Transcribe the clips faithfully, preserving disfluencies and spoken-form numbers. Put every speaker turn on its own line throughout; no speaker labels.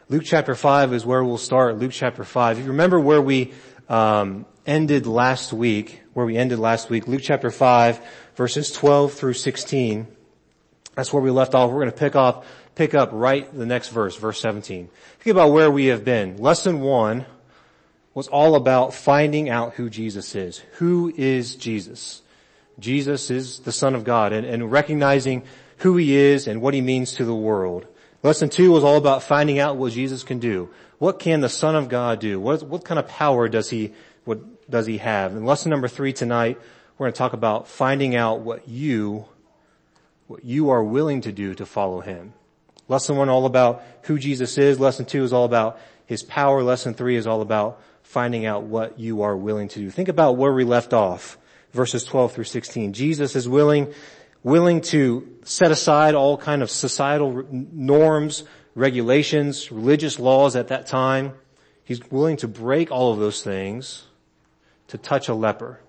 Luke chapter five is where we'll start. Luke chapter five. If you remember where we um, ended last week, where we ended last week, Luke chapter five, verses twelve through sixteen. That's where we left off. We're going to pick off, pick up right the next verse, verse seventeen. Think about where we have been. Lesson one was all about finding out who Jesus is. Who is Jesus? Jesus is the Son of God, and, and recognizing who he is and what he means to the world. Lesson two was all about finding out what Jesus can do. What can the Son of God do? What, what kind of power does he, what does he have? And lesson number three tonight, we're going to talk about finding out what you, what you are willing to do to follow him. Lesson one all about who Jesus is. Lesson two is all about his power. Lesson three is all about finding out what you are willing to do. Think about where we left off, verses twelve through sixteen. Jesus is willing willing to set aside all kind of societal norms, regulations, religious laws at that time. He's willing to break all of those things to touch a leper.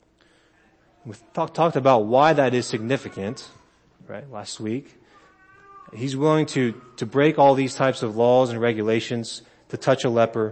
We've talk, talked about why that is significant, right, last week. He's willing to, to break all these types of laws and regulations to touch a leper.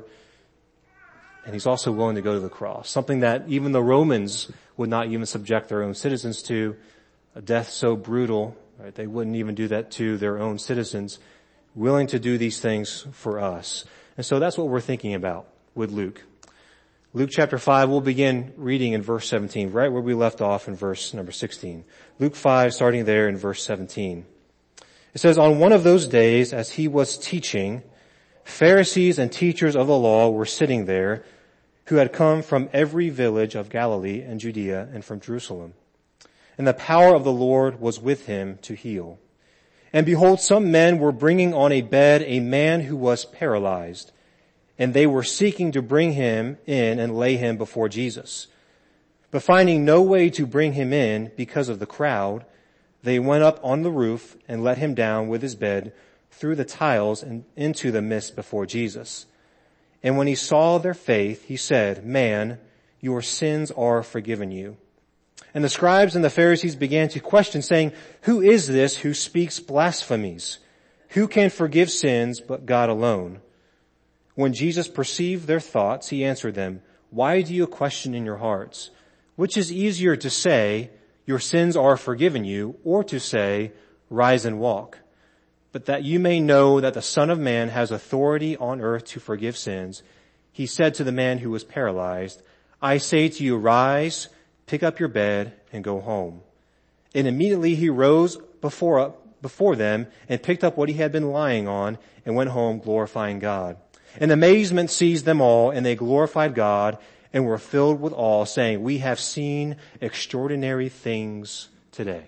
And he's also willing to go to the cross, something that even the Romans would not even subject their own citizens to. A death so brutal, right, they wouldn't even do that to their own citizens, willing to do these things for us. And so that's what we're thinking about with Luke. Luke chapter five, we'll begin reading in verse seventeen, right where we left off in verse number sixteen. Luke five, starting there in verse seventeen. It says, on one of those days, as he was teaching, Pharisees and teachers of the law were sitting there, who had come from every village of Galilee and Judea and from Jerusalem. And the power of the Lord was with him to heal. And behold, some men were bringing on a bed a man who was paralyzed, and they were seeking to bring him in and lay him before Jesus. But finding no way to bring him in because of the crowd, they went up on the roof and let him down with his bed through the tiles and into the midst before Jesus. And when he saw their faith, he said, man, your sins are forgiven you. And the scribes and the Pharisees began to question, saying, who is this who speaks blasphemies? Who can forgive sins but God alone? When Jesus perceived their thoughts, he answered them, why do you question in your hearts? Which is easier to say, your sins are forgiven you, or to say, rise and walk? But that you may know that the Son of Man has authority on earth to forgive sins, he said to the man who was paralyzed, I say to you, rise, pick up your bed, and go home. And immediately he rose before, before them and picked up what he had been lying on and went home glorifying God. And amazement seized them all, and they glorified God and were filled with awe, saying, we have seen extraordinary things today.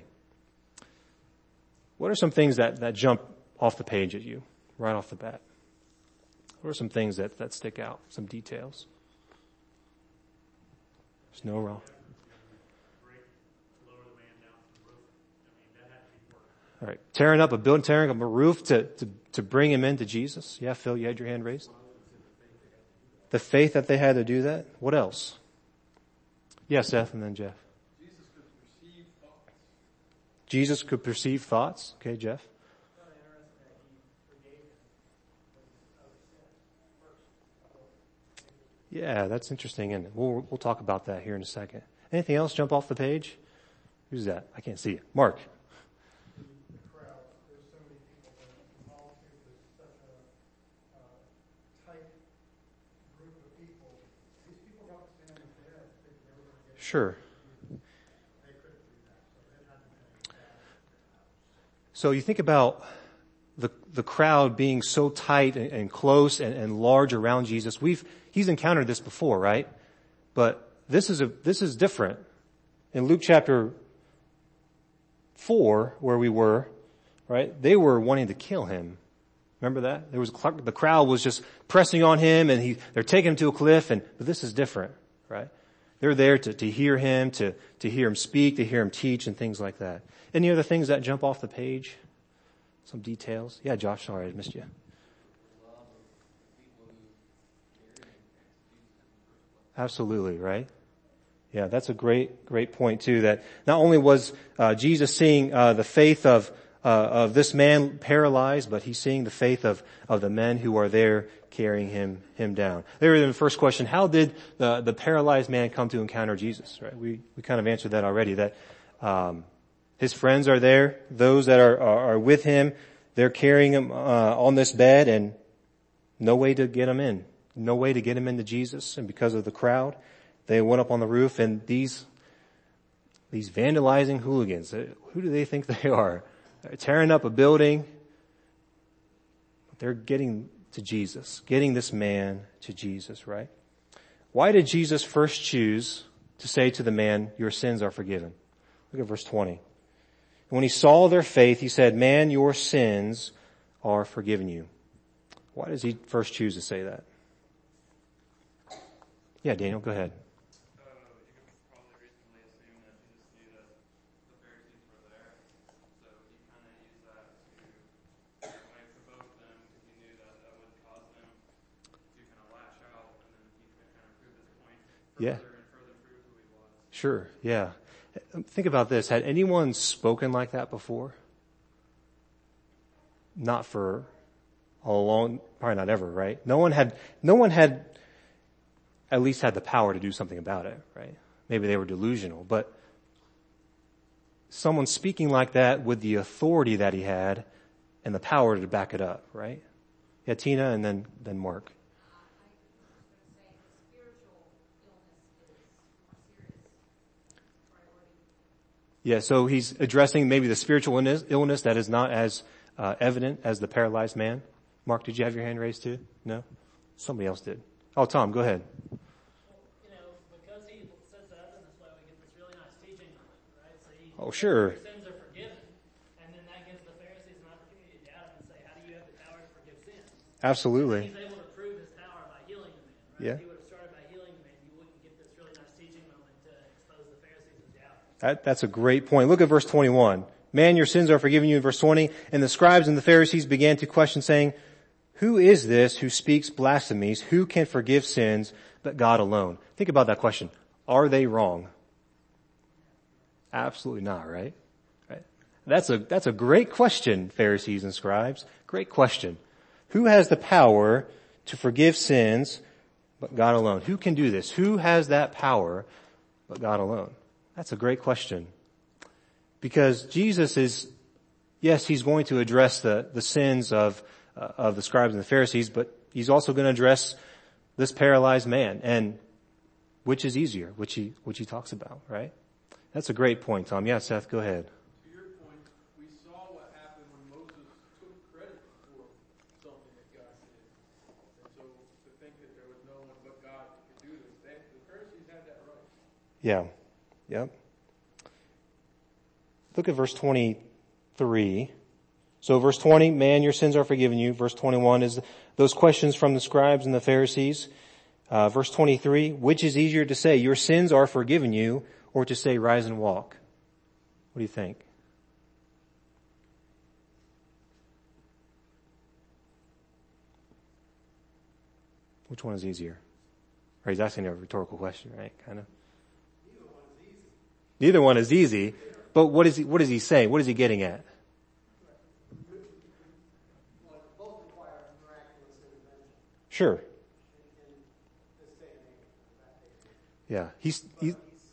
What are some things that, that jump off the page at you right off the bat? What are some things that, that stick out, some details? There's no wrong. All right, tearing up a building, tearing up a roof to, to, to bring him into Jesus. Yeah, Phil, you had your hand raised. The faith that they had to do that. What else? Yeah, Seth, and then Jeff.
Jesus could perceive thoughts.
Jesus could perceive thoughts. Okay, Jeff. Yeah, that's interesting, isn't it? We'll, we'll talk about that here in a second. Anything else jump off the page? Who's that? I can't see it. Mark. Sure. So you think about the the crowd being so tight and, and close and, and large around Jesus. We've he's encountered this before, right? But this is a this is different. In Luke chapter four, where we were, right? They were wanting to kill him. Remember that? There was the crowd was just pressing on him, and he they're taking him to a cliff. And but this is different, right? They're there to, to hear him, to, to hear him speak, to hear him teach, and things like that. Any other things that jump off the page? Some details? Yeah, Josh, sorry, I missed you. Absolutely, right? Yeah, that's a great, great point too, that not only was uh, Jesus seeing uh, the faith of uh, of this man paralyzed, but he's seeing the faith of, of the men who are there carrying him, him down. There in the first question, how did the, the paralyzed man come to encounter Jesus, right? We, we kind of answered that already, that, um, his friends are there, those that are, are, are with him, they're carrying him, uh, on this bed and no way to get him in, no way to get him into Jesus. And because of the crowd, they went up on the roof, and these, these vandalizing hooligans, who do they think they are? They're tearing up a building. They're getting to Jesus, getting this man to Jesus, right? Why did Jesus first choose to say to the man, your sins are forgiven? Look at verse twenty. When he saw their faith, he said, man, your sins are forgiven you. Why does he first choose to say that? Yeah, Daniel, go ahead.
Uh, you could probably reasonably assume that he just knew that the Pharisees were there. So he kind of used that to like provoke them because he knew that that would cause them to kind of lash out, and then he could kind of prove his point further
Yeah.
and further prove who he was.
Sure, yeah. Think about this. Had anyone spoken like that before? Not for a long, probably not ever, right? No one had, no one had at least had the power to do something about it, right? Maybe they were delusional, but someone speaking like that with the authority that he had and the power to back it up, right? Yeah, Tina, and then, then Mark. Yeah, so he's addressing maybe the spiritual illness that is not as uh, evident as the paralyzed man. Mark, did you have your hand raised too? No? Somebody else did. Oh, Tom, go ahead.
Well, you know, because he says that in this way, we get this really nice teaching on it, right? So he
Oh, sure.
your sins are forgiven, and then that gives the Pharisees an opportunity to doubt him and say, how do you have the power to forgive sins?
Absolutely.
He's able to prove his power by healing the man, right?
Yeah.
If he would have started by healing the man, you wouldn't get this really nice teaching moment to expose the Pharisees of doubt.
That, that's a great point. Look at verse twenty-one. Man, your sins are forgiven you in verse twenty. And the scribes and the Pharisees began to question, saying, who is this who speaks blasphemies? Who can forgive sins but God alone? Think about that question. Are they wrong? Absolutely not, right? Right. That's a, that's a great question, Pharisees and scribes. Great question. Who has the power to forgive sins but God alone? Who can do this? Who has that power but God alone? That's a great question. Because Jesus is, yes, he's going to address the, the sins of, uh, of the scribes and the Pharisees, but he's also going to address this paralyzed man. And which is easier, which he, which he talks about, right? That's a great point, Tom. Yeah, Seth, go ahead.
To your point, we saw what happened when Moses took credit for something that God did. And so to think that there was no one but God that could do this, they, the Pharisees had that right.
Yeah. Yep. Look at verse twenty-three. So verse twenty, man, your sins are forgiven you. Verse twenty-one is those questions from the scribes and the Pharisees. Uh, verse twenty-three, which is easier to say, your sins are forgiven you, or to say, rise and walk? What do you think? Which one is easier? Or he's asking a rhetorical question, right? Kind of. Neither one is easy. But what is he, what is he saying? What is he getting at? Sure. Yeah. He's, he's,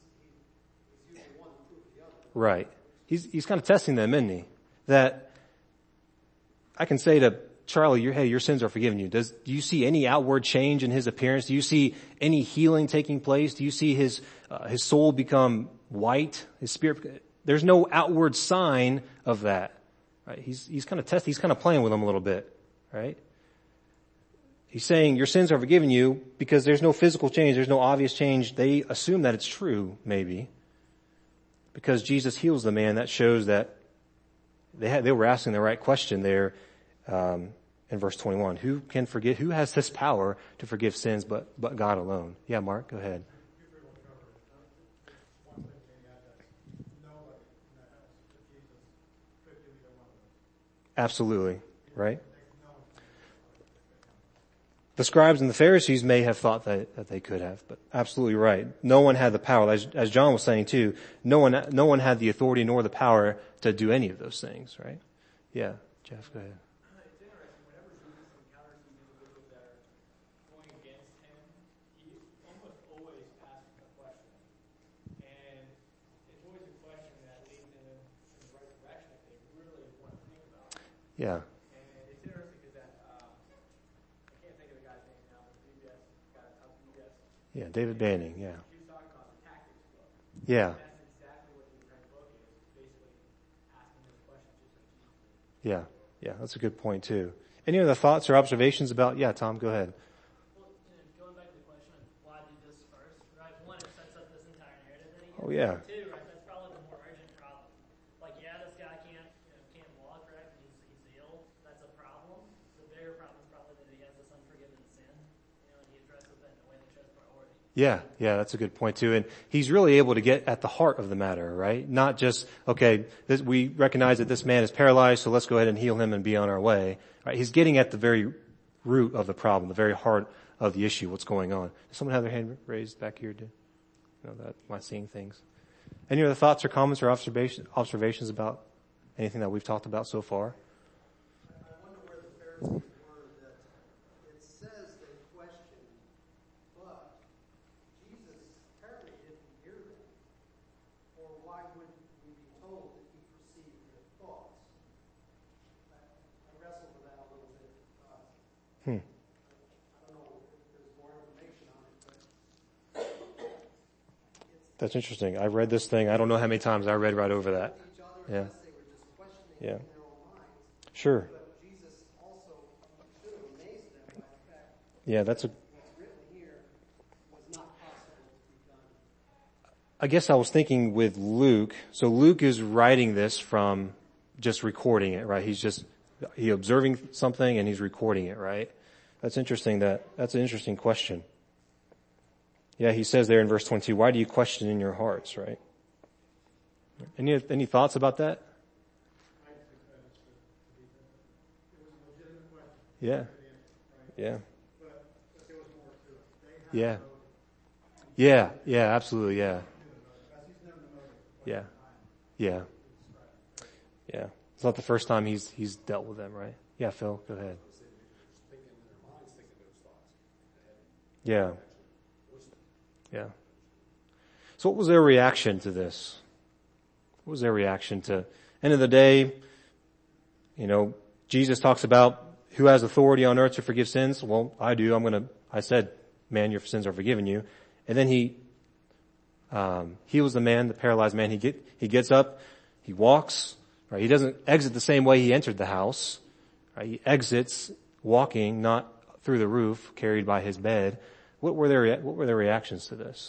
right. He's, he's kind of testing them, isn't he? That I can say to Charlie, your, hey, your sins are forgiven you. Does, do you see any outward change in his appearance? Do you see any healing taking place? Do you see his, uh, his soul become white? His spirit, there's no outward sign of that, right? He's, he's kind of testing, he's kind of playing with them a little bit, right? He's saying your sins are forgiven you because there's no physical change. There's no obvious change. They assume that it's true, maybe. Because Jesus heals the man, that shows that they had, they were asking the right question there. Um, in verse twenty-one, who can forgive, who has this power to forgive sins but, but God alone? Yeah, Mark, go ahead. Absolutely, right? The scribes and the Pharisees may have thought that, that they could have, but absolutely right. No one had the power, as, as John was saying too, no one, no one had the authority nor the power to do any of those things, right? Yeah, Jeff, go ahead.
It's interesting. Whenever Jesus encounters these individuals that are going against him, he almost always asks a question. And it's always a question that leads them in the right direction if they really want to think about it.
Yeah.
And it's interesting because that, um, I can't think of the guy's name now, but the B B S guy, uh, B B S.
Yeah, David Banning, yeah.
He was talking about the tactics book.
Yeah.
That's exactly what the entire book is, basically asking those questions just like Jesus did.
Yeah. Yeah, that's a good point too. Any other thoughts or observations about, yeah, Tom, go ahead.
Well, you know, going back to the question of why do this first, right? One, it sets up this entire narrative that he gives.
Oh, yeah.
Two, right? That's probably the more urgent problem. Like, yeah, this guy can't, you know, can't walk, right? He's, he's ill. That's a problem. The bigger problem is probably that he has this unforgiven sin, you know, and he addresses that in a way that shows priority.
Yeah, yeah, that's a good point too. And he's really able to get at the heart of the matter, right? Not just, okay, this, we recognize that this man is paralyzed, so let's go ahead and heal him and be on our way. Right? He's getting at the very root of the problem, the very heart of the issue, what's going on. Does someone have their hand raised back here? Do you know that? Am I seeing things? Any other thoughts or comments or observation, observations about anything that we've talked about so far?
I wonder where the Pharisees were that it says they questioned, but Jesus apparently didn't hear them. Or why would we be told that he perceived their thoughts? I, I wrestled with that a little bit. Uh,
Hmm.
I don't know if there's more information on it, but
That's interesting. I read this thing. I don't know how many times I read right over that.
each other
Yeah.
unless they were just questioning
Yeah.
in their own minds.
Sure.
But Jesus also should have amazed them by the fact
Yeah, that's a,
what's written here was not possible to be done.
I guess I was thinking with Luke. So Luke is writing this from just recording it, right? He's just, he observing something and he's recording it, right? That's interesting that, that's an interesting question. Yeah, he says there in verse twenty-two, why do you question in your hearts, right? Any, any thoughts about that? Yeah. Yeah. Yeah. Yeah, yeah, absolutely, yeah. Yeah. Yeah. Yeah. It's not the first time he's, he's dealt with them, right? Yeah, Phil, go ahead. Yeah. Yeah. So what was their reaction to this? What was their reaction to, end of the day, you know, Jesus talks about who has authority on earth to forgive sins. Well, I do. I'm going to, I said, man, your sins are forgiven you. And then he, um, heals the man, the paralyzed man. He get, he gets up, he walks, right? He doesn't exit the same way he entered the house, right? He exits walking, not through the roof, carried by his bed. What were their, what were their reactions to this?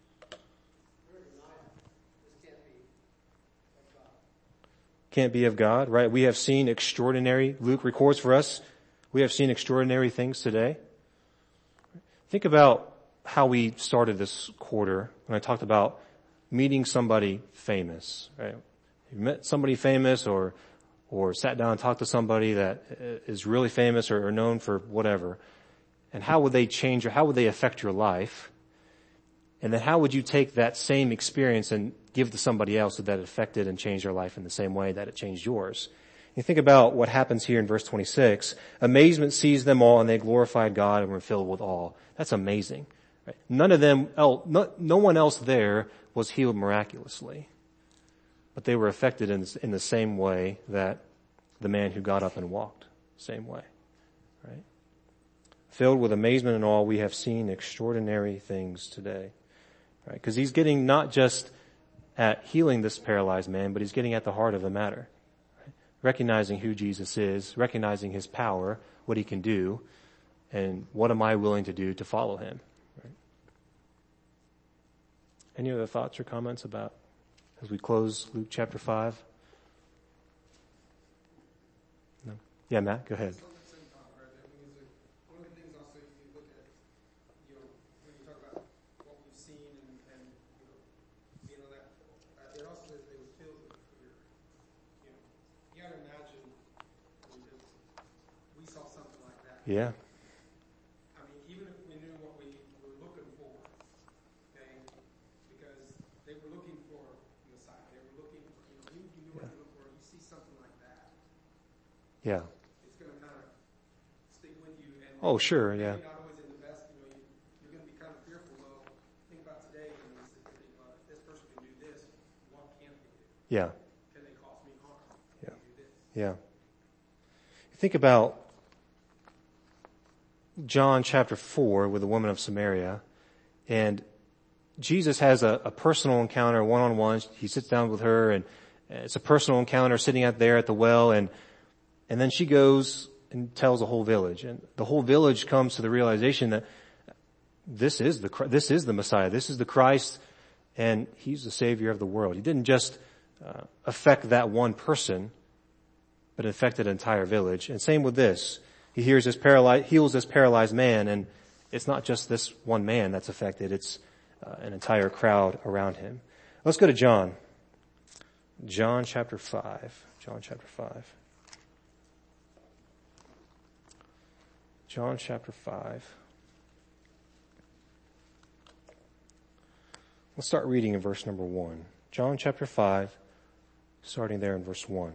Can't be of God, right? We have seen extraordinary, Luke records for us, we have seen extraordinary things today. Think about how we started this quarter when I talked about meeting somebody famous, right? You met somebody famous or, or sat down and talked to somebody that is really famous or, or known for whatever. And how would they change or how would they affect your life? And then how would you take that same experience and give to somebody else that affected and changed their life in the same way that it changed yours? You think about what happens here in verse twenty-six. Amazement seized them all and they glorified God and were filled with awe. That's amazing. Right? None of them, no, no one else there was healed miraculously. But they were affected in, in the same way that the man who got up and walked, same way. Right? Filled with amazement and awe, we have seen extraordinary things today. Right? Because he's getting not just at healing this paralyzed man, but he's getting at the heart of the matter. Right? Recognizing who Jesus is, recognizing his power, what he can do, and what am I willing to do to follow him. Right? Any other thoughts or comments about as we close Luke chapter five? No? Yeah, Matt, go ahead. Yeah.
I mean, even if we knew what we were looking for, okay, because they were looking for Messiah, they were looking for, you know, you, you knew what you were looking for, you see something like that,
Yeah.
it's going to kind of stick with you. And
Oh, sure, yeah.
maybe not always in the best, you know, you, you're going to be kind of fearful. Well, think about today, and you sit there and think about if this person can do this, what can't they do?
Yeah.
Can they cause me harm?
Yeah.
Can they do this?
Yeah. Think about John chapter four with the woman of Samaria, and Jesus has a, a personal encounter one-on-one. He sits down with her, and it's a personal encounter sitting out there at the well, and and then she goes and tells the whole village, and the whole village comes to the realization that this is the this is the Messiah, this is the Christ, and he's the Savior of the world. He didn't just uh, affect that one person, but it affected an entire village. And same with this. He hears this paralyzed, heals this paralyzed man, and it's not just this one man that's affected, it's uh, an entire crowd around him. Let's go to John. John chapter five. John chapter five. John chapter five. Let's start reading in verse number one. John chapter five, starting there in verse one.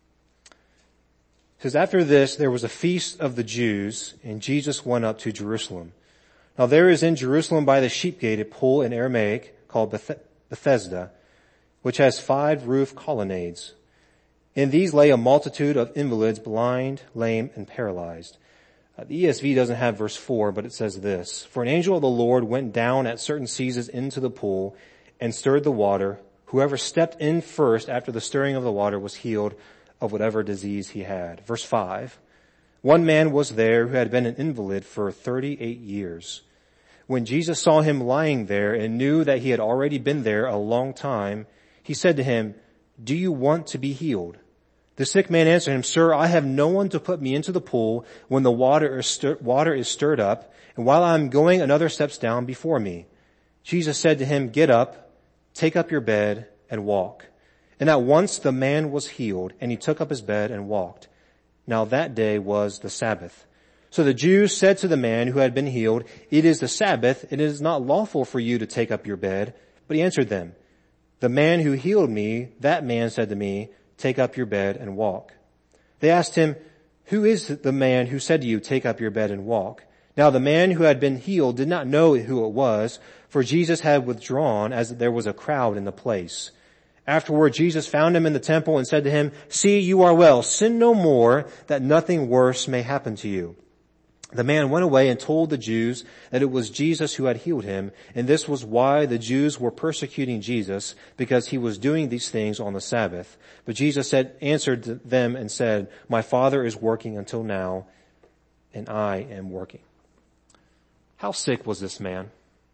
It says, after this, there was a feast of the Jews, and Jesus went up to Jerusalem. Now there is in Jerusalem by the sheep gate a pool in Aramaic called Beth- Bethesda, which has five roof colonnades. In these lay a multitude of invalids, blind, lame, and paralyzed. Uh, the E S V doesn't have verse four, but it says this. For an angel of the Lord went down at certain seasons into the pool and stirred the water. Whoever stepped in first after the stirring of the water was healed of whatever disease he had. Verse five. One man was there who had been an invalid for thirty-eight years. When Jesus saw him lying there and knew that he had already been there a long time, he said to him, do you want to be healed? The sick man answered him, sir, I have no one to put me into the pool when the water is, stir- water is stirred up, and while I am going, another steps down before me. Jesus said to him, get up, take up your bed, and walk. And at once the man was healed, and he took up his bed and walked. Now that day was the Sabbath. So the Jews said to the man who had been healed, it is the Sabbath, and it is not lawful for you to take up your bed. But he answered them, the man who healed me, that man said to me, take up your bed and walk. They asked him, who is the man who said to you, take up your bed and walk? Now the man who had been healed did not know who it was, for Jesus had withdrawn as there was a crowd in the place. Afterward, Jesus found him in the temple and said to him, see, you are well. Sin no more, that nothing worse may happen to you. The man went away and told the Jews that it was Jesus who had healed him, and this was why the Jews were persecuting Jesus, because he was doing these things on the Sabbath. But Jesus said, answered them and said, my Father is working until now, and I am working. How sick was this man?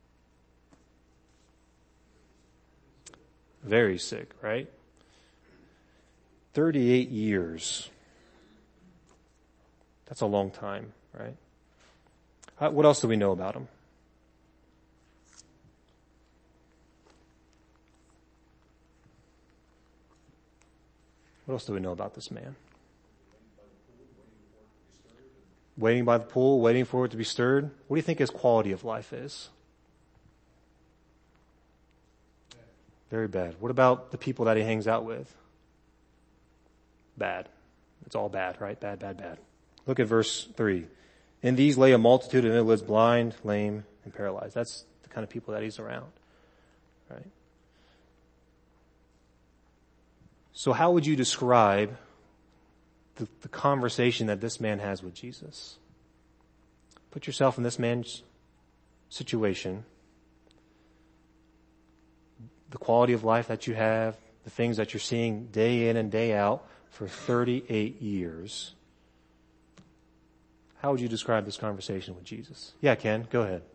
Very sick, right? thirty-eight years. That's a long time, right? Uh, what else do we know about him? What else do we know about this man? Waiting by the pool, waiting for it to be stirred. What do you think his quality of life is? Very bad. What about the people that he hangs out with? Bad. It's all bad, right? Bad, bad, bad. Look at verse three. In these lay a multitude of invalids, blind, lame, and paralyzed. That's the kind of people that he's around, right? So how would you describe the, the conversation that this man has with Jesus? Put yourself in this man's situation. The quality of life that you have, the things that you're seeing day in and day out for thirty-eight years. How would you describe this conversation with Jesus? Yeah, Ken, go ahead.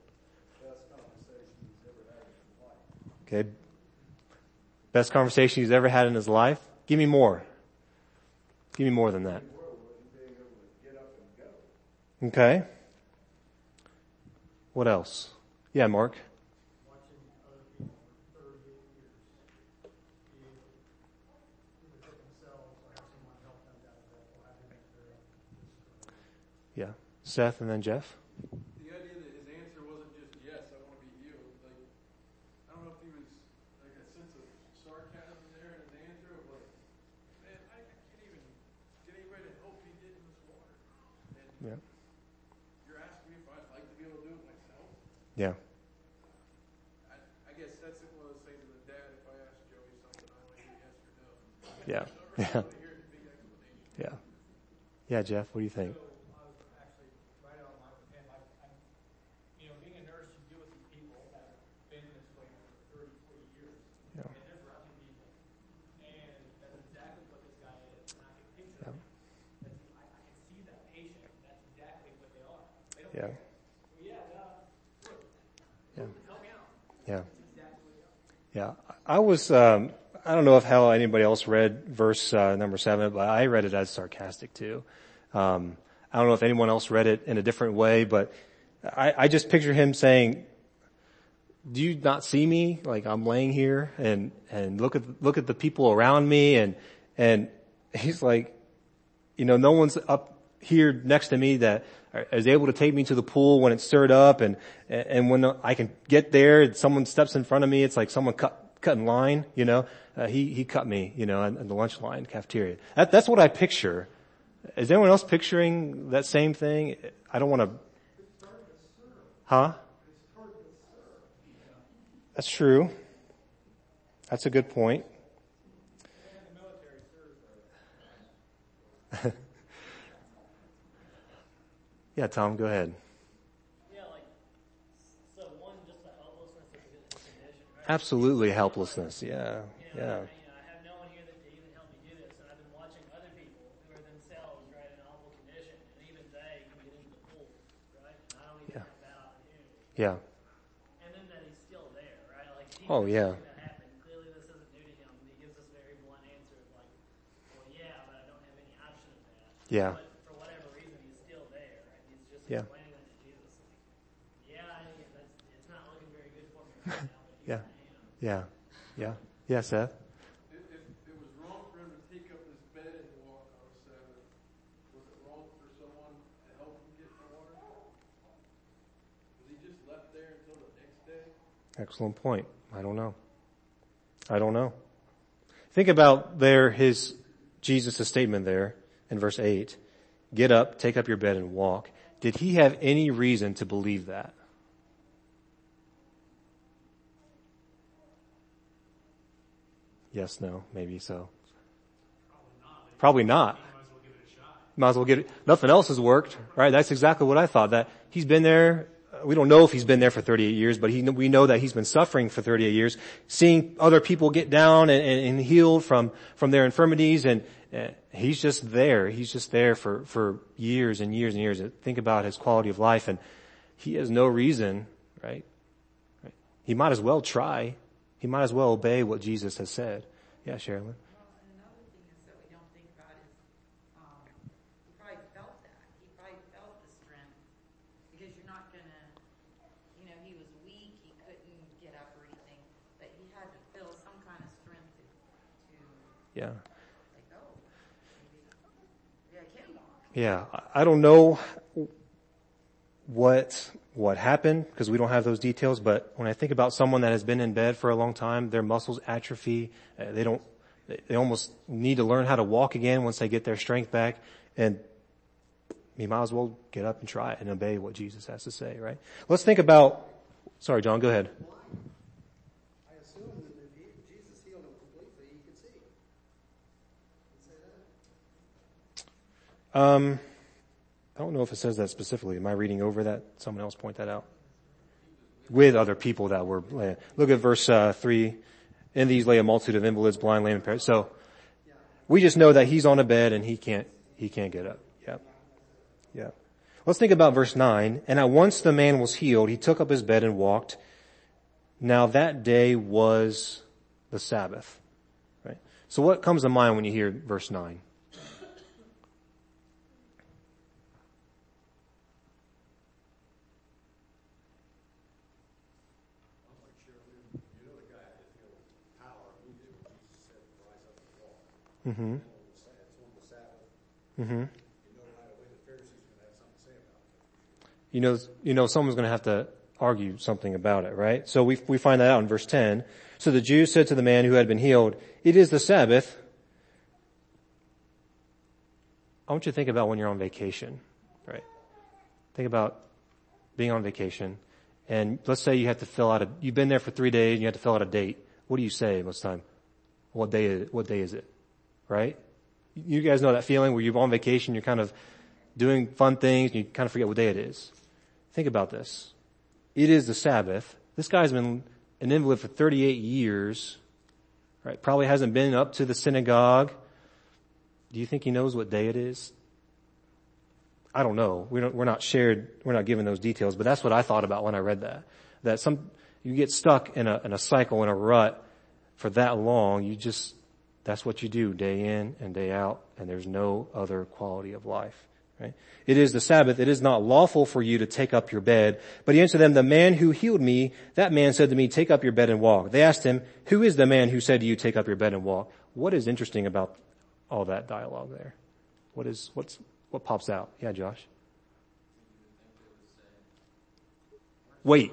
Okay. Best conversation he's ever had in his life? Give me more. Give me more than that. Okay. What else? Yeah, Mark. Yeah. Seth and then Jeff.
The idea that his answer wasn't just yes, I want to be healed. Like, I don't know if he was like a sense of sarcasm there in his answer of like, man, I can't even get anybody to help me get
Yeah.
I, I guess that's one of those things with a dad. If I ask Joey something, I want to hear yes or no.
Yeah.
I
Yeah.
want to hear the big explanation.
Yeah. Yeah, Jeff, what do you think?
So I was actually right on line with him. I, I'm, you know, being a nurse, you deal with these people that have been this way for thirty, forty years,
Yeah.
and they're roughing people. And that's exactly what this guy is. And I can picture
Yeah.
him. That's, I, I can see that patient. That's exactly what they are. They don't
Yeah.
care. Well, yeah, well, look,
Yeah.
help me out.
Yeah.
That's exactly what they are.
Yeah. I was, um, I don't know if how anybody else read verse, uh, number seven, but I read it as sarcastic too. Um, I don't know if anyone else read it in a different way, but I, I just picture him saying, do you not see me? Like I'm laying here and, and look at, look at the people around me. And, and he's like, you know, no one's up here next to me that is able to take me to the pool when it's stirred up. And, and when I can get there and someone steps in front of me, it's like someone cut, cut in line, you know, uh, he, he cut me, you know, in, in the lunch line cafeteria. That, that's what I picture. Is anyone else picturing that same thing? I don't want to, huh? That's true. That's a good point. Yeah, Tom, go ahead.
Yeah, like, so one, just the helplessness of his condition, right?
Absolutely helplessness. Yeah,
You know,
yeah,
I, you know, I have no one here that can even help me do this, and I've been watching other people who are themselves, right, in awful condition, and even they can get into the pool, right? And I don't even
Yeah.
have that opportunity.
yeah.
And then that he's still there, right? Like, he
Oh,
knows
yeah.
something that happened. Clearly this isn't new to him. He gives us very blunt answers like, well, yeah, but I don't have any option of that.
Yeah.
But for whatever reason, he's still there, and he's just
Yeah.
explaining that to Jesus. Like, yeah, I, that's, it's not looking very good for me right now, but
Yeah.
here I am.
Yeah, yeah, yeah, Seth.
If, if it was wrong for him to take up his bed and walk on the Sabbath, was it wrong for someone to help him get in the water? Was he just left there until the next day?
Excellent point. I don't know. I don't know. Think about there his, Jesus' statement there in verse eight. Get up, take up your bed and walk. Did he have any reason to believe that? Yes, no, maybe so. Probably not. Might as well give it, nothing else has worked, right? That's exactly what I thought, that he's been there. We don't know if he's been there for thirty-eight years, but he, we know that he's been suffering for thirty-eight years, seeing other people get down and, and, and healed from, from their infirmities, and uh, he's just there. He's just there for, for years and years and years. Think about his quality of life, and he has no reason, right? right? He might as well try. He might as well obey what Jesus has said. Yeah, Sherilyn.
Well, and another thing is that we don't think about is, um, he probably felt that. He probably felt the strength. Because you're not gonna, you know, he was weak, he couldn't get up or anything, but he had to feel some kind of strength to, to
Yeah.
like, oh, maybe, maybe I can walk.
Yeah, I don't know what what happened because we don't have those details, but when I think about someone that has been in bed for a long time, their muscles atrophy, uh, they don't they almost need to learn how to walk again once they get their strength back, and you might as well get up and try it and obey what Jesus has to say, right? Let's think about, sorry John, go ahead.
I assume that if he, Jesus healed him completely, he could see. Did it say that?
Um, I don't know if it says that specifically. Am I reading over that? Someone else point that out. With other people that were laying. Look at verse uh, three. In these lay a multitude of invalids, blind, lame, and paralyzed. So we just know that he's on a bed and he can't he can't get up. Yep. Yeah. Let's think about verse nine. And at once the man was healed, he took up his bed and walked. Now that day was the Sabbath. Right? So what comes to mind when you hear verse nine? Mm-hmm. Mm-hmm. You know, you know, someone's going to have to argue something about it, right? So we we find that out in verse ten. So the Jews said to the man who had been healed, "It is the Sabbath." I want you to think about when you're on vacation, right? Think about being on vacation, and let's say you have to fill out a, you've been there for three days and you have to fill out a date. What do you say most of the time? What day is it? What day is it? Right? You guys know that feeling where you're on vacation, you're kind of doing fun things, and you kind of forget what day it is. Think about this. It is the Sabbath. This guy's been an invalid for thirty-eight years, right? Probably hasn't been up to the synagogue. Do you think he knows what day it is? I don't know. We don't, we're not shared, we're not given those details, but that's what I thought about when I read that. That some, you get stuck in a, in a cycle, in a rut for that long, you just, that's what you do day in and day out, and there's no other quality of life. Right? It is the Sabbath. It is not lawful for you to take up your bed. But he answered them, the man who healed me, that man said to me, take up your bed and walk. They asked him, who is the man who said to you, take up your bed and walk? What is interesting about all that dialogue there? What is, what's, what pops out? Yeah, Josh. Wait.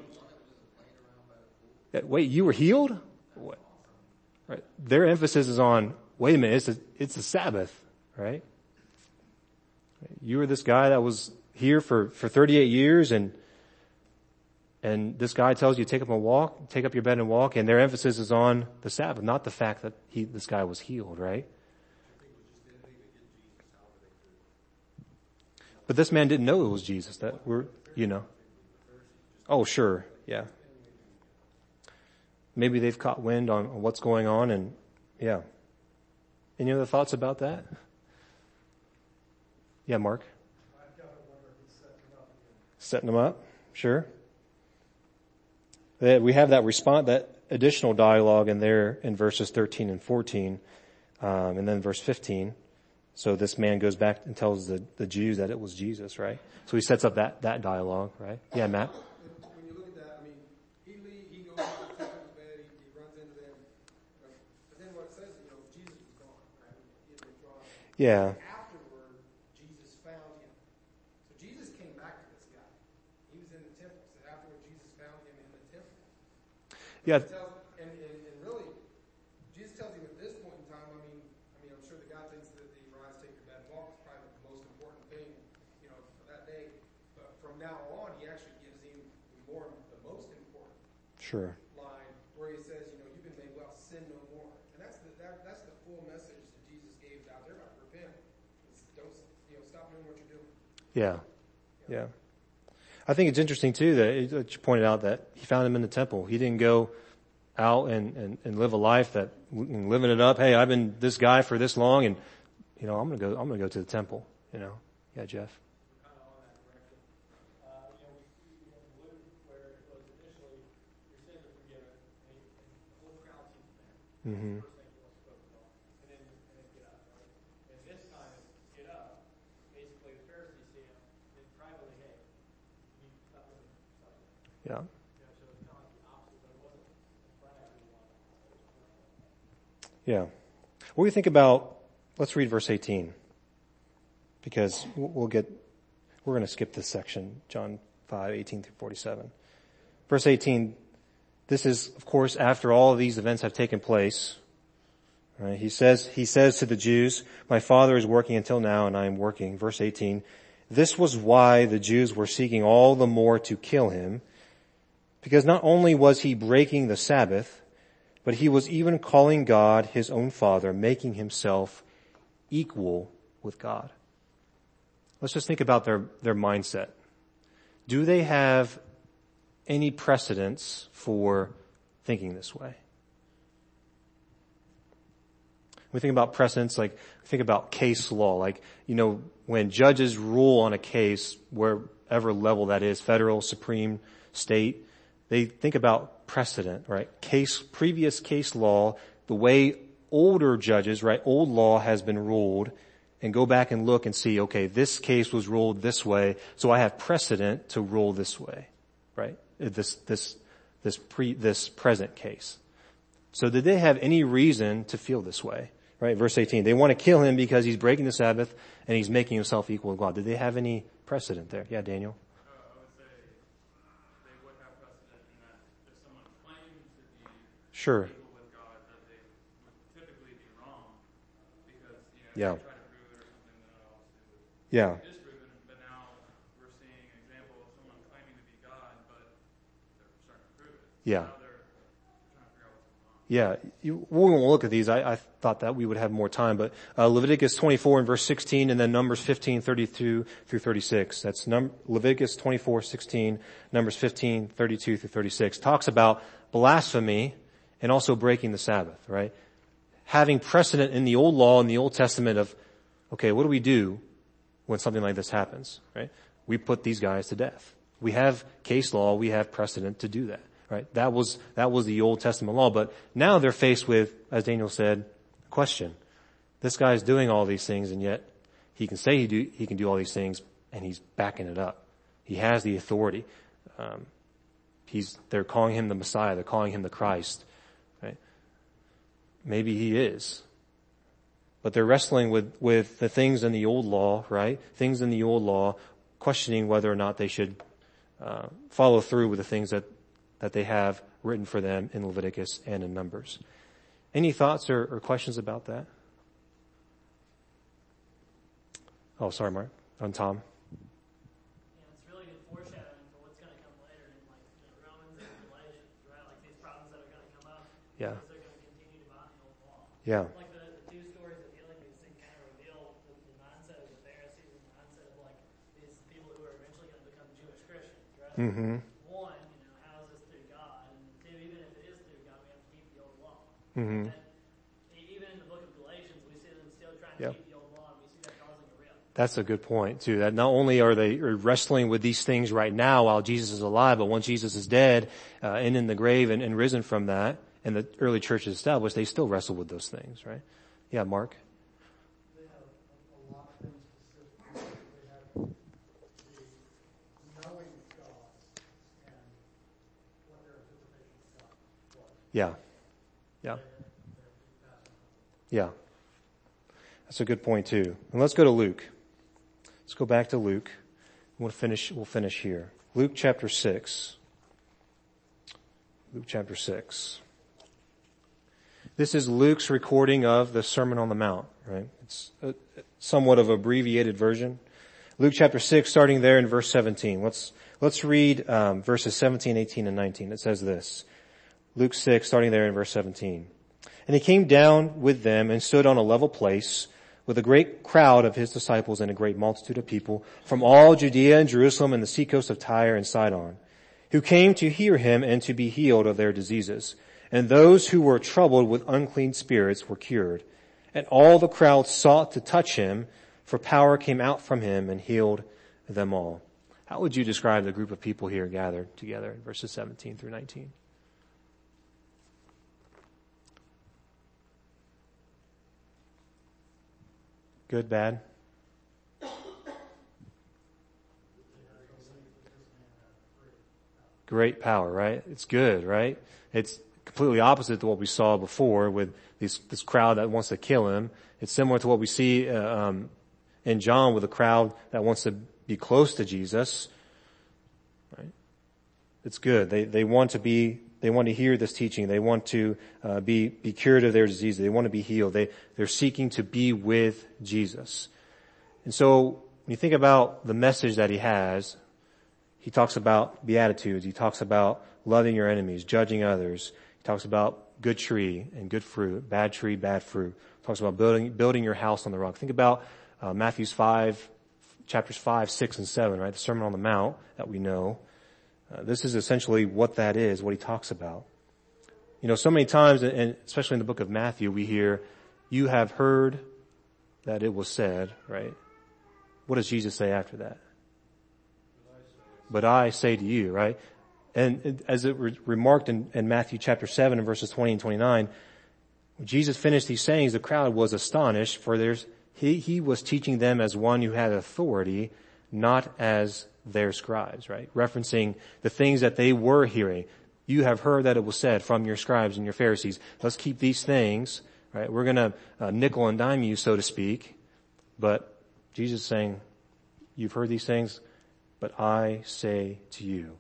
Wait, you were healed? What? Right. Their emphasis is on, wait a minute, it's a, it's a Sabbath, right? You were this guy that was here for, for thirty-eight years and, and this guy tells you take up a walk, take up your bed and walk, and their emphasis is on the Sabbath, not the fact that he, this guy was healed, right? But this man didn't know it was Jesus that we're, you know. Oh, sure. Yeah. Maybe they've caught wind on what's going on and yeah. Any other thoughts about that? Yeah, Mark?
I've got to wonder if he's setting them up again.
Setting them up? Sure. We have that response, that additional dialogue in there in verses thirteen and fourteen, um, and then verse fifteen. So this man goes back and tells the, the Jews that it was Jesus, right? So he sets up that, that dialogue, right? Yeah, Matt?
When you look at that, I mean, he leave, he goes to the temple bed, he, he runs into them. But then what it says, you know, Jesus was gone, right? He had been drawn.
Yeah.
Afterward, Jesus found him. So Jesus came back to this guy. He was in the temple. So afterward, Jesus found him in the temple.
Yeah.
He tells, and, and, and really, Jesus tells him at this point in time, I mean, I mean, I'm sure the guy thinks that the rise, take your bed and walk is probably the most important thing, you know, for that day. But from now on, he actually gives him the more, the most important
Sure.
line where he says, you know, you've been made well, sin no more. And that's the that, that's the full message that Jesus gave out there about repent. It's don't, you know, stop doing what you're doing.
Yeah. Yeah. I think it's interesting too that, that you pointed out that he found him in the temple. He didn't go out and, and, and live a life that living it up. Hey, I've been this guy for this long and, you know, I'm going to go, I'm going to go to the temple, you know. Yeah, Jeff.
Kind of on that direction. Uh, you know, we see in Luke where it was initially your sins are forgiven, and, and the whole crowd sees the man.
Mm-hmm.
First thing he wants to focus on, and then and then get up, right? And this time it's get up. Basically, the Pharisees see him, and privately, hey, you stop doing something.
Yeah.
You know, so it's kind of like the opposite, but it wasn't in front of everyone.
Yeah. What do you think about, let's read verse eighteen. Because we'll get, we're going to skip this section, John five, eighteen through forty-seven. Verse eighteen, this is, of course, after all of these events have taken place. Right? He says, he says to the Jews, my Father is working until now and I am working. Verse eighteen, this was why the Jews were seeking all the more to kill him, because not only was he breaking the Sabbath, but he was even calling God his own Father, making himself equal with God. Let's just think about their, their mindset. Do they have any precedence for thinking this way? We think about precedents, like think about case law, like, you know, when judges rule on a case, wherever level that is, federal, supreme, state, they think about precedent, right? Case, previous case law, the way older judges, right, old law has been ruled, and go back and look and see, okay, this case was ruled this way, so I have precedent to rule this way, right? This, this, this pre, this present case. So did they have any reason to feel this way? Right? Verse eighteen, they want to kill him because he's breaking the Sabbath and he's making himself equal with God. Did they have any precedent there? Yeah, Daniel?
Uh, I would say they would have precedent in that if someone claimed to be
Sure.
equal with God, that they would typically be wrong because, you know,
Yeah.
they try to prove it or something, then it obviously would
Yeah.
be disproven. But now we're seeing an example of someone claiming to be God, but
Yeah.
Now they're trying to figure out what's going on.
Yeah, you, we won't look at these. I, I thought that we would have more time, but uh, Leviticus twenty-four and verse sixteen, and then Numbers fifteen, thirty-two through thirty-six. That's num- Leviticus twenty-four, sixteen, Numbers fifteen, thirty-two through thirty-six. Talks about blasphemy and also breaking the Sabbath, right? Having precedent in the Old Law, in the Old Testament of, okay, what do we do when something like this happens, right? We put these guys to death. We have case law, we have precedent to do that. Right? That was, that was the Old Testament law. But now they're faced with, as Daniel said, a question. This guy's doing all these things, and yet he can say he do, he can do all these things, and he's backing it up. He has the authority. Um, he's, they're calling him the Messiah. They're calling him the Christ. Right? Maybe he is. But they're wrestling with, with the things in the old law, right? Things in the old law, questioning whether or not they should, uh, follow through with the things that that they have written for them in Leviticus and in Numbers. Any thoughts or, or questions about that? Oh, sorry, Mark. On Tom.
Yeah, it's really good foreshadowing for what's going to come later in like you know, Romans and Galatians, right? Like these problems that are going to come up.
Yeah.
Because they're going to continue to bind the old law.
Yeah.
Like the, the two stories of healing, these things kind of reveal the, the mindset of the Pharisees and the mindset of like these people who are eventually going to become Jewish Christians, right?
Mm-hmm.
One, you know, how is this through God? And two, even if it is through God, we have to keep the old law.
Mm-hmm.
And even in the book of Galatians, we see them still trying
Yep.
to keep the old law, and we see that causing a rift.
That's a good point too. That not only are they wrestling with these things right now while Jesus is alive, but once Jesus is dead uh, and in the grave and, and risen from that, and the early church is established, they still wrestle with those things, right? Yeah, Mark.
They have a, a lot of things to say. They have the knowing God and what their anticipation of God was.
Yeah. Yeah. Yeah. That's a good point too. And let's go to Luke. Let's go back to Luke. We'll finish, we'll finish here. Luke chapter six. Luke chapter six. This is Luke's recording of the Sermon on the Mount, right? It's a, somewhat of an abbreviated version. Luke chapter six, starting there in verse seventeen. Let's, let's read, um, verses seventeen, eighteen, and nineteen. It says this. Luke six, starting there in verse seventeen. And he came down with them and stood on a level place with a great crowd of his disciples and a great multitude of people from all Judea and Jerusalem and the seacoast of Tyre and Sidon, who came to hear him and to be healed of their diseases. And those who were troubled with unclean spirits were cured. And all the crowd sought to touch him, for power came out from him and healed them all. How would you describe the group of people here gathered together in verses seventeen through nineteen? Good, bad? Great power, right? It's good, right? It's completely opposite to what we saw before with these, this crowd that wants to kill him. It's similar to what we see uh, um, in John with a crowd that wants to be close to Jesus. Right? It's good. They they want to be. They want to hear this teaching. They want to uh, be be cured of their disease. They want to be healed. They they're seeking to be with Jesus. And so when you think about the message that he has, he talks about beatitudes. He talks about loving your enemies, judging others. He talks about good tree and good fruit, bad tree, bad fruit. He talks about building building your house on the rock. Think about uh, Matthew's five, chapters five, six, and seven, right? The Sermon on the Mount that we know. Uh, this is essentially what that is, what he talks about. You know, so many times, and especially in the book of Matthew, we hear, you have heard that it was said, right? What does Jesus say after that? But I say to you, right? And as it re- remarked in, in Matthew chapter seven and verses twenty and twenty-nine, when Jesus finished these sayings, the crowd was astonished, for there's, he, he was teaching them as one who had authority, not as their scribes, right? Referencing the things that they were hearing. You have heard that it was said from your scribes and your Pharisees. Let's keep these things, right? We're going to uh, nickel and dime you, so to speak. But Jesus is saying, you've heard these things, but I say to you.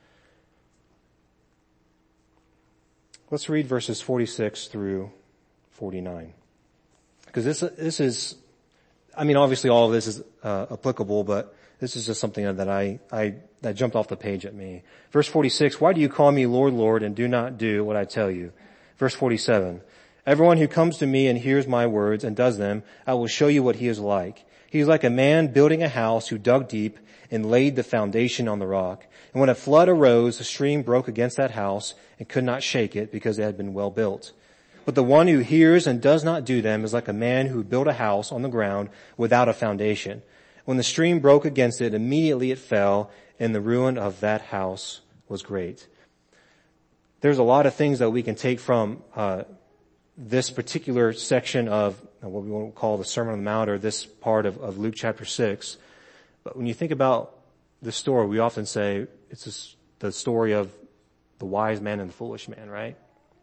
Let's read verses forty-six through forty-nine. Because this, this is, I mean, obviously all of this is uh, applicable, but This is just something that I, I, that jumped off the page at me. Verse forty-six, why do you call me Lord, Lord, and do not do what I tell you? Verse forty-seven, everyone who comes to me and hears my words and does them, I will show you what he is like. He is like a man building a house who dug deep and laid the foundation on the rock. And when a flood arose, the stream broke against that house and could not shake it because it had been well built. But the one who hears and does not do them is like a man who built a house on the ground without a foundation. When the stream broke against it, immediately it fell, and the ruin of that house was great. There's a lot of things that we can take from uh, this particular section of what we want to call the Sermon on the Mount, or this part of, of Luke chapter six. But when you think about the story, we often say it's a, the story of the wise man and the foolish man, right?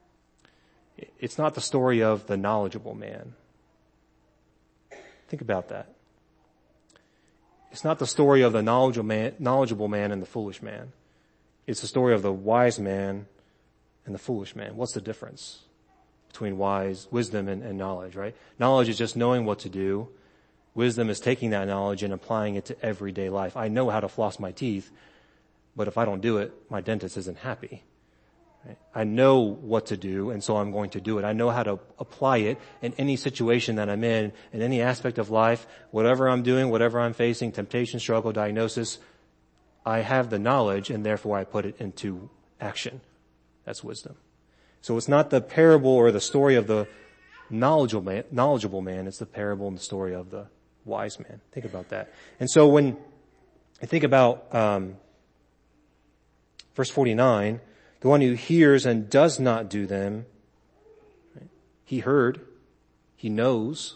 It's not the story of the knowledgeable man. Think about that. It's not the story of the knowledgeable man, knowledgeable man and the foolish man. It's the story of the wise man and the foolish man. What's the difference between wise, wisdom and, and knowledge, right? Knowledge is just knowing what to do. Wisdom is taking that knowledge and applying it to everyday life. I know how to floss my teeth, but if I don't do it, my dentist isn't happy. Right? I know what to do, and so I'm going to do it. I know how to apply it in any situation that I'm in, in any aspect of life, whatever I'm doing, whatever I'm facing, temptation, struggle, diagnosis. I have the knowledge, and therefore I put it into action. That's wisdom. So it's not the parable or the story of the knowledgeable man, knowledgeable man. It's the parable and the story of the wise man. Think about that. And so when I think about um, verse forty-nine, the one who hears and does not do them, right? He heard, he knows,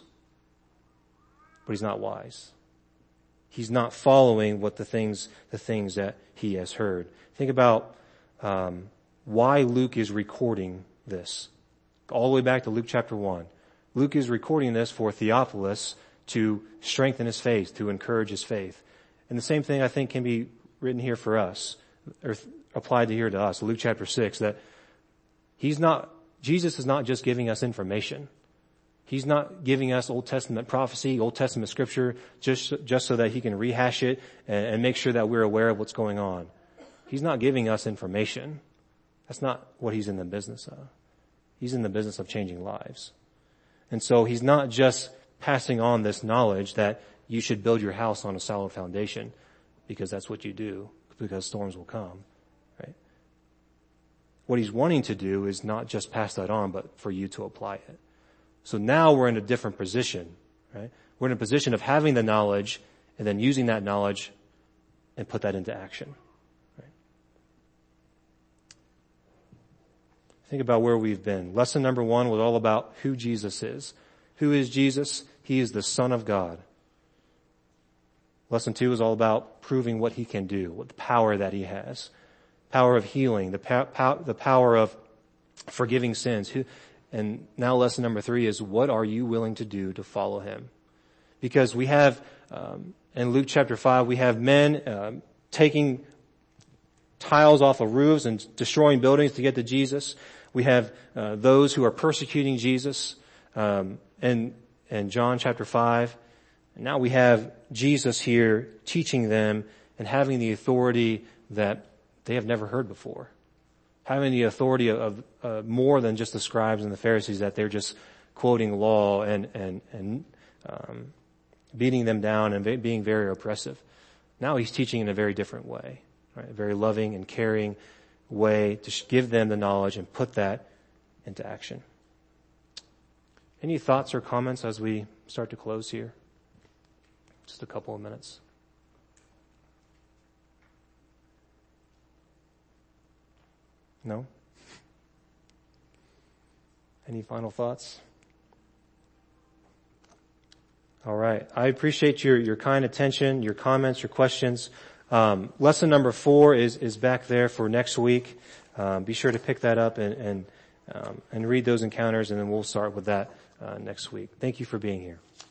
but he's not wise. He's not following what the things, the things that he has heard. Think about um, why Luke is recording this. All the way back to Luke chapter one. Luke is recording this for Theophilus to strengthen his faith, to encourage his faith. And the same thing I think can be written here for us, or applied to here to us, Luke chapter six, that he's not, Jesus is not just giving us information. He's not giving us Old Testament prophecy, Old Testament scripture, just, just so that he can rehash it and, and make sure that we're aware of what's going on. He's not giving us information. That's not what he's in the business of. He's in the business of changing lives. And so he's not just passing on this knowledge that you should build your house on a solid foundation because that's what you do, because storms will come, right? What he's wanting to do is not just pass that on, but for you to apply it. So now we're in a different position, right? We're in a position of having the knowledge and then using that knowledge and put that into action. Right? Think about where we've been. Lesson number one was all about who Jesus is. Who is Jesus? He is the Son of God. Lesson two is all about proving what he can do, what the power that he has. Power of healing, the, pow- pow- the power of forgiving sins. Who, and now lesson number three is, what are you willing to do to follow him? Because we have, um, in Luke chapter five, we have men um, taking tiles off of roofs and destroying buildings to get to Jesus. We have uh, those who are persecuting Jesus um, in, in John chapter five. And now we have Jesus here teaching them and having the authority that they have never heard before. Having the authority of, of uh, more than just the scribes and the Pharisees, that they're just quoting law and, and, and um, beating them down and being very oppressive. Now he's teaching in a very different way, right? A very loving and caring way to give them the knowledge and put that into action. Any thoughts or comments as we start to close here? Just a couple of minutes. No? Any final thoughts? All right. I appreciate your, your kind attention, your comments, your questions. Um, lesson number four is, is back there for next week. Um, be sure to pick that up and, and, um, and read those encounters, and then we'll start with that uh, next week. Thank you for being here.